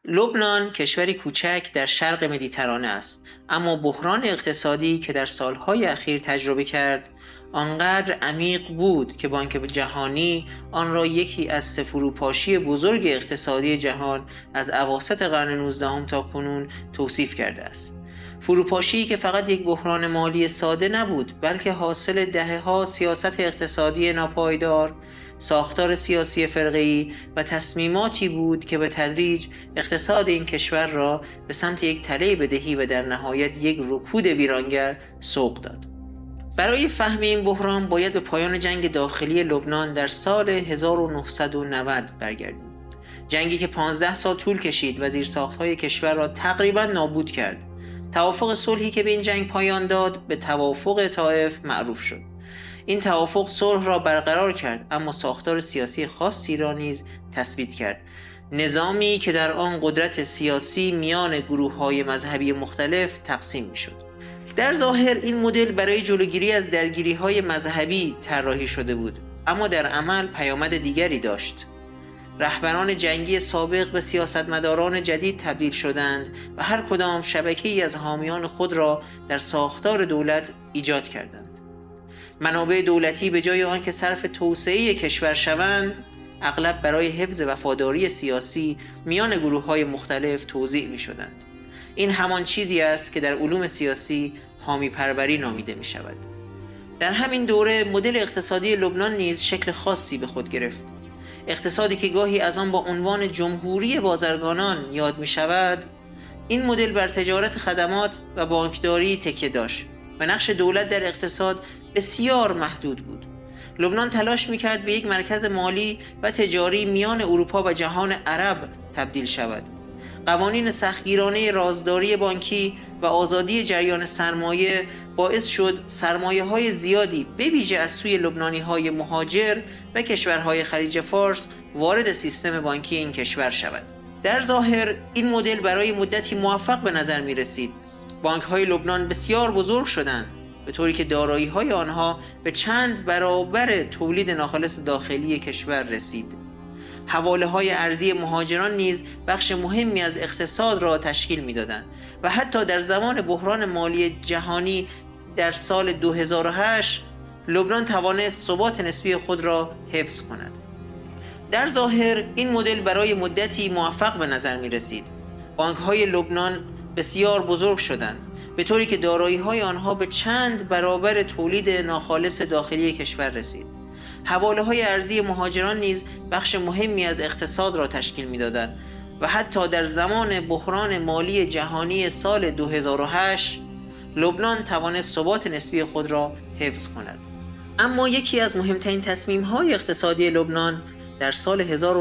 لبنان کشوری کوچک در شرق مدیترانه است، اما بحران اقتصادی که در سالهای اخیر تجربه کرد آنقدر عمیق بود که بانک جهانی آن را یکی از سه فروپاشی بزرگ اقتصادی جهان از اواسط قرن 19 تا کنون توصیف کرده است. فروپاشی که فقط یک بحران مالی ساده نبود، بلکه حاصل دهه‌ها سیاست اقتصادی ناپایدار، ساختار سیاسی فرقه‌ای و تصمیماتی بود که به تدریج اقتصاد این کشور را به سمت یک تله بدهی و در نهایت یک رکود ویرانگر سوق داد. برای فهم این بحران باید به پایان جنگ داخلی لبنان در سال 1990 برگردیم. جنگی که 15 سال طول کشید و زیرساخت‌های کشور را تقریباً نابود کرد. توافق صلحی که به این جنگ پایان داد به توافق طائف معروف شد. این توافق صلح را برقرار کرد، اما ساختار سیاسی خاصی را نیز تثبیت کرد. نظامی که در آن قدرت سیاسی میان گروه‌های مذهبی مختلف تقسیم می‌شد. در ظاهر این مدل برای جلوگیری از درگیری‌های مذهبی طراحی شده بود، اما در عمل پیامد دیگری داشت. رهبران جنگی سابق به سیاستمداران جدید تبدیل شدند و هر کدام شبکه‌ای از حامیان خود را در ساختار دولت ایجاد کردند. منابع دولتی به جای آنکه صرف توسعه کشور شوند، اغلب برای حفظ وفاداری سیاسی میان گروه‌های مختلف توزیع می‌شدند. این همان چیزی است که در علوم سیاسی حامی پروری نامیده می‌شود. در همین دوره مدل اقتصادی لبنان نیز شکل خاصی به خود گرفت. اقتصادی که گاهی از آن با عنوان جمهوری بازرگانان یاد می‌شود، این مدل بر تجارت خدمات و بانکداری تکیه داشت و نقش دولت در اقتصاد بسیار محدود بود. لبنان تلاش می‌کرد به یک مرکز مالی و تجاری میان اروپا و جهان عرب تبدیل شود. قوانین سختگیرانه رازداری بانکی و آزادی جریان سرمایه باعث شد سرمایه‌های زیادی به ویژه از سوی لبنانی‌های مهاجر و کشورهای خلیج فارس وارد سیستم بانکی این کشور شود. در ظاهر این مدل برای مدتی موفق به نظر می‌رسید. بانک‌های لبنان بسیار بزرگ شدند، به طوری که دارایی‌های آنها به چند برابر تولید ناخالص داخلی کشور رسید. حواله‌های ارزی مهاجران نیز بخش مهمی از اقتصاد را تشکیل می‌دادند و حتی در زمان بحران مالی جهانی در سال 2008 لبنان توانست ثبات نسبی خود را حفظ کند. در ظاهر این مدل برای مدتی موفق به نظر می‌رسید. بانک‌های لبنان بسیار بزرگ شدند، به طوری که دارایی‌های آنها به چند برابر تولید ناخالص داخلی کشور رسید. حواله‌های ارزی مهاجران نیز بخش مهمی از اقتصاد را تشکیل می‌دادند و حتی در زمان بحران مالی جهانی سال 2008 لبنان توانست ثبات نسبی خود را حفظ کند. اما یکی از مهمترین تصمیم‌های اقتصادی لبنان در سال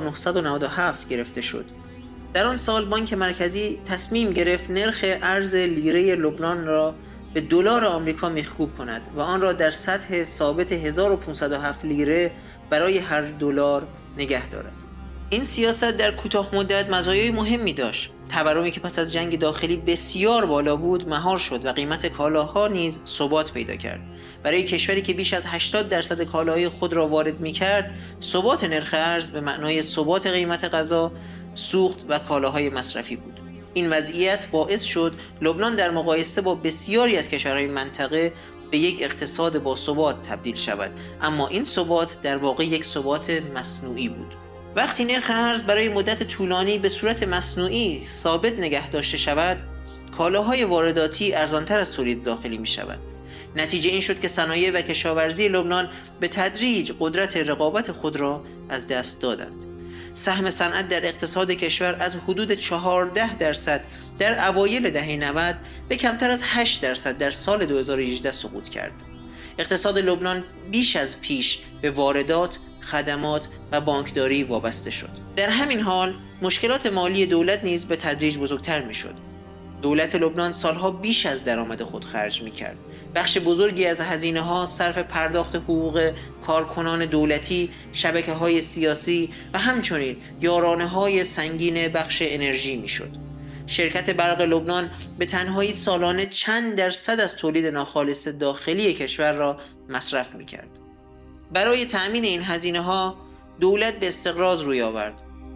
1997 گرفته شد. در آن سال بانک مرکزی تصمیم گرفت نرخ ارز لیره لبنان را به دلار آمریکا میخکوب کند و آن را در سطح ثابت 1507 لیره برای هر دلار نگه دارد. این سیاست در کوتاه مدت مزایای مهمی داشت. تورمی که پس از جنگ داخلی بسیار بالا بود مهار شد و قیمت کالاها نیز ثبات پیدا کرد. برای کشوری که بیش از 80% کالاهای خود را وارد می‌کرد، ثبات نرخ ارز به معنای ثبات قیمت غذا، سوخت و کالاهای مصرفی بود. این وضعیت باعث شد لبنان در مقایسه با بسیاری از کشورهای منطقه به یک اقتصاد با ثبات تبدیل شود، اما این ثبات در واقع یک ثبات مصنوعی بود. وقتی نرخ ارز برای مدت طولانی به صورت مصنوعی ثابت نگه داشته شود، کالاهای وارداتی ارزانتر از تولید داخلی می شود. نتیجه این شد که صنایع و کشاورزی لبنان به تدریج قدرت رقابت خود را از دست دادند. سهم صنعت در اقتصاد کشور از حدود 14% در اوایل دهه 90 به کمتر از 8% در سال 2018 سقوط کرد. اقتصاد لبنان بیش از پیش به واردات، خدمات و بانکداری وابسته شد. در همین حال مشکلات مالی دولت نیز به تدریج بزرگتر می‌شد. دولت لبنان سالها بیش از درآمد خود خرج می‌کرد. بخش بزرگی از هزینه‌ها صرف پرداخت حقوق کارکنان دولتی، شبکه‌های سیاسی و همچنین یارانه‌های سنگین بخش انرژی می‌شد. شرکت برق لبنان به تنهایی سالانه چند درصد از تولید ناخالص داخلی کشور را مصرف می‌کرد. برای تأمین این هزینه‌ها دولت به استقراض روی آورد.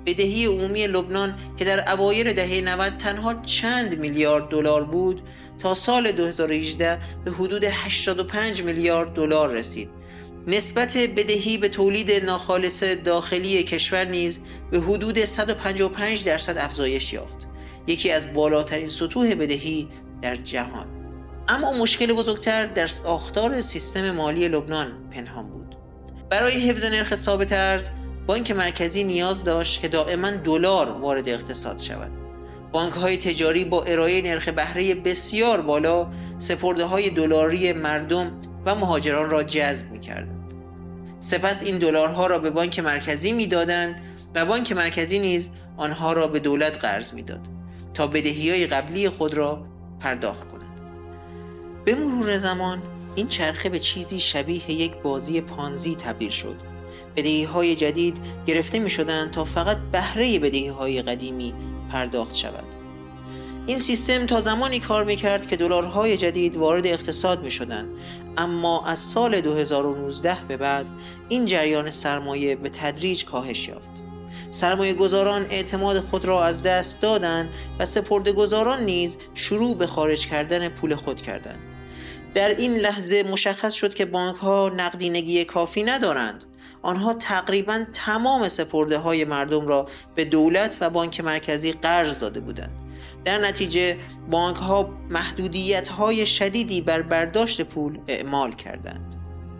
بدهی عمومی لبنان که در اوایل دهه 90 تنها چند میلیارد دلار بود، تا سال 2018 به حدود 85 میلیارد دلار رسید. نسبت بدهی به تولید ناخالص داخلی کشور نیز به حدود 155% افزایش یافت، یکی از بالاترین سطوح بدهی در جهان. اما مشکل بزرگتر در ساختار سیستم مالی لبنان پنهان بود. برای حفظ نرخ ثابت ارز، بانک مرکزی نیاز داشت که دائما دلار وارد اقتصاد شود. بانک‌های تجاری با ارائه نرخ بهره بسیار بالا سپرده‌های دلاری مردم و مهاجران را جذب می‌کردند. سپس این دلارها را به بانک مرکزی می‌دادند و بانک مرکزی نیز آنها را به دولت قرض می‌داد تا بدهی‌های قبلی خود را پرداخت کند. به مرور زمان این چرخه به چیزی شبیه یک بازی پانزی تبدیل شد. بدهی‌های جدید گرفته می‌شدند تا فقط بهره بدهی‌های قدیمی پرداخت شود. این سیستم تا زمانی کار می‌کرد که دلارهای جدید وارد اقتصاد می‌شدند، اما از سال 2019 به بعد این جریان سرمایه به تدریج کاهش یافت. سرمایه گذاران اعتماد خود را از دست دادند و سپرده‌گذاران نیز شروع به خارج کردن پول خود کردند. در این لحظه مشخص شد که بانک‌ها نقدینگی کافی ندارند. آنها تقریباً تمام سپرده‌های مردم را به دولت و بانک مرکزی قرض داده بودند. در نتیجه بانک‌ها محدودیت‌های شدیدی بر برداشت پول اعمال کردند.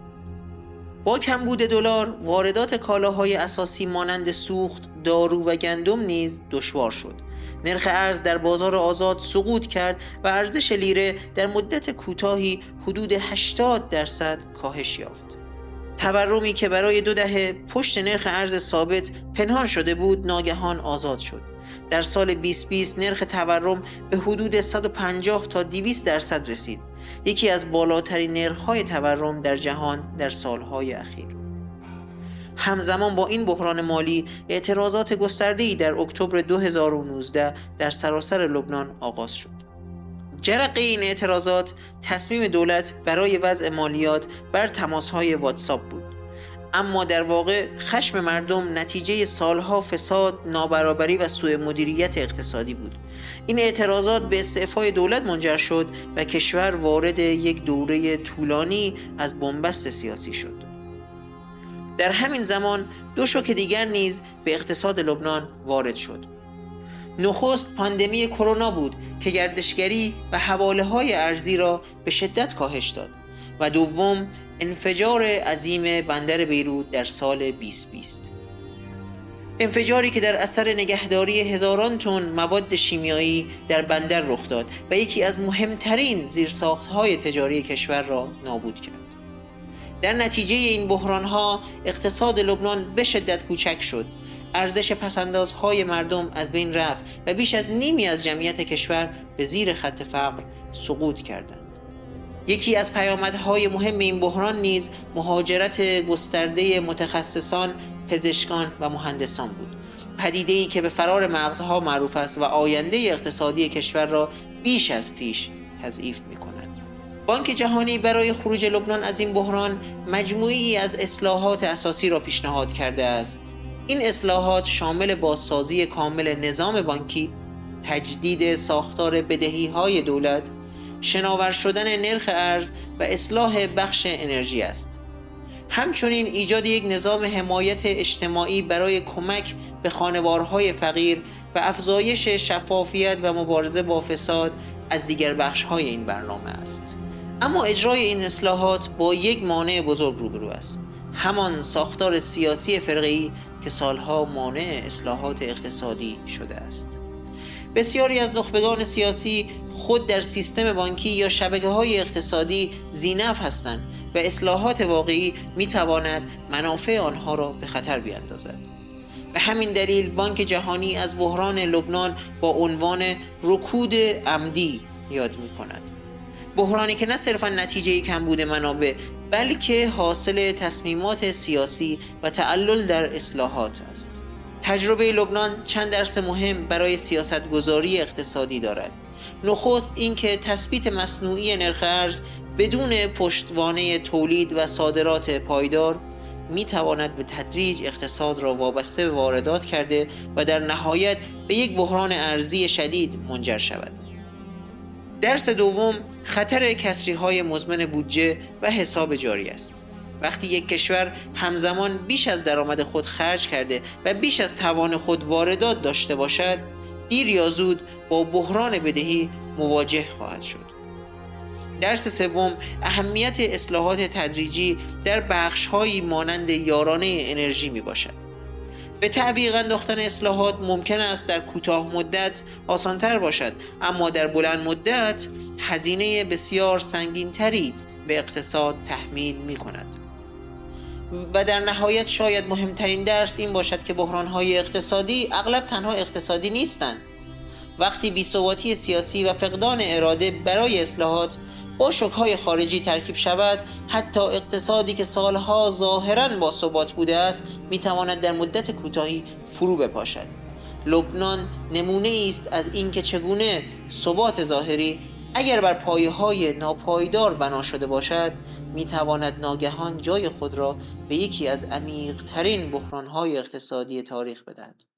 با کمبود دلار، واردات کالاهای اساسی مانند سوخت، دارو و گندم نیز دشوار شد. نرخ ارز در بازار آزاد سقوط کرد و ارزش لیره در مدت کوتاهی حدود 80% کاهش یافت. تورمی که برای 2 دهه پشت نرخ ارز ثابت پنهان شده بود، ناگهان آزاد شد. در سال 2020 نرخ تورم به حدود 150 تا 200% رسید، یکی از بالاترین نرخ‌های تورم در جهان در سالهای اخیر. همزمان با این بحران مالی، اعتراضات گسترده‌ای در اکتبر 2019 در سراسر لبنان آغاز شد. جرقه این اعتراضات تصمیم دولت برای وضع مالیات بر تماس‌های واتساپ بود. اما در واقع خشم مردم نتیجه سالها فساد، نابرابری و سوء مدیریت اقتصادی بود. این اعتراضات به استعفای دولت منجر شد و کشور وارد یک دوره طولانی از بنبست سیاسی شد. در همین زمان 2 شوک دیگر نیز به اقتصاد لبنان وارد شد. نخست پاندمی کرونا بود که گردشگری و حواله‌های ارزی را به شدت کاهش داد و دوم انفجار عظیم بندر بیروت در سال 2020. انفجاری که در اثر نگهداری هزاران تن مواد شیمیایی در بندر رخ داد و یکی از مهمترین زیرساخت‌های تجاری کشور را نابود کرد. در نتیجه این بحران‌ها اقتصاد لبنان به شدت کوچک شد. ارزش پس‌اندازهای مردم از بین رفت و بیش از نیمی از جمعیت کشور به زیر خط فقر سقوط کردند. یکی از پیامدهای مهم این بحران نیز مهاجرت گسترده متخصصان، پزشکان و مهندسان بود. پدیده‌ای که به فرار مغزها معروف است و آینده اقتصادی کشور را بیش از پیش تضعیف می‌کند. بانک جهانی برای خروج لبنان از این بحران مجموعه‌ای از اصلاحات اساسی را پیشنهاد کرده است. این اصلاحات شامل بازسازی کامل نظام بانکی، تجدید ساختار بدهی‌های دولت، شناور شدن نرخ ارز و اصلاح بخش انرژی است. همچنین ایجاد یک نظام حمایت اجتماعی برای کمک به خانوارهای فقیر و افزایش شفافیت و مبارزه با فساد از دیگر بخش‌های این برنامه است. اما اجرای این اصلاحات با یک مانع بزرگ روبرو است، همان ساختار سیاسی فرقه‌ای که سالها مانع اصلاحات اقتصادی شده است. بسیاری از نخبگان سیاسی خود در سیستم بانکی یا شبکه‌های اقتصادی ذی‌نفع هستند و اصلاحات واقعی می‌تواند منافع آنها را به خطر بیندازد. به همین دلیل بانک جهانی از بحران لبنان با عنوان رکود عمدی یاد می‌کند. بحرانی که نه صرفاً نتیجه کمبود منابع، بلکه حاصل تصمیمات سیاسی و تعلل در اصلاحات است. تجربه لبنان چند درس مهم برای سیاستگذاری اقتصادی دارد. نخست اینکه تثبیت مصنوعی نرخ ارز بدون پشتوانه تولید و صادرات پایدار می تواند به تدریج اقتصاد را وابسته به واردات کرده و در نهایت به یک بحران ارزی شدید منجر شود. درس دوم، خطر کسری‌های مزمن بودجه و حساب جاری است. وقتی یک کشور همزمان بیش از درآمد خود خرج کرده و بیش از توان خود واردات داشته باشد، دیر یا زود با بحران بدهی مواجه خواهد شد. درس سوم، اهمیت اصلاحات تدریجی در بخش‌هایی مانند یارانه انرژی میباشد. به تعویق انداختن اصلاحات ممکن است در کوتاه مدت آسان‌تر باشد، اما در بلند مدت هزینه بسیار سنگین‌تری به اقتصاد تحمیل می‌کند. و در نهایت شاید مهمترین درس این باشد که بحران‌های اقتصادی اغلب تنها اقتصادی نیستند. وقتی بی‌ثباتی سیاسی و فقدان اراده برای اصلاحات با شوک‌های خارجی ترکیب شود، حتی اقتصادی که سالها ظاهراً با ثبات بوده است می‌تواند در مدت کوتاهی فرو بپاشد. لبنان نمونه است از اینکه چگونه ثبات ظاهری اگر بر پایه‌های ناپایدار بنا شده باشد می‌تواند ناگهان جای خود را به یکی از عمیق‌ترین بحران‌های اقتصادی تاریخ بدهد.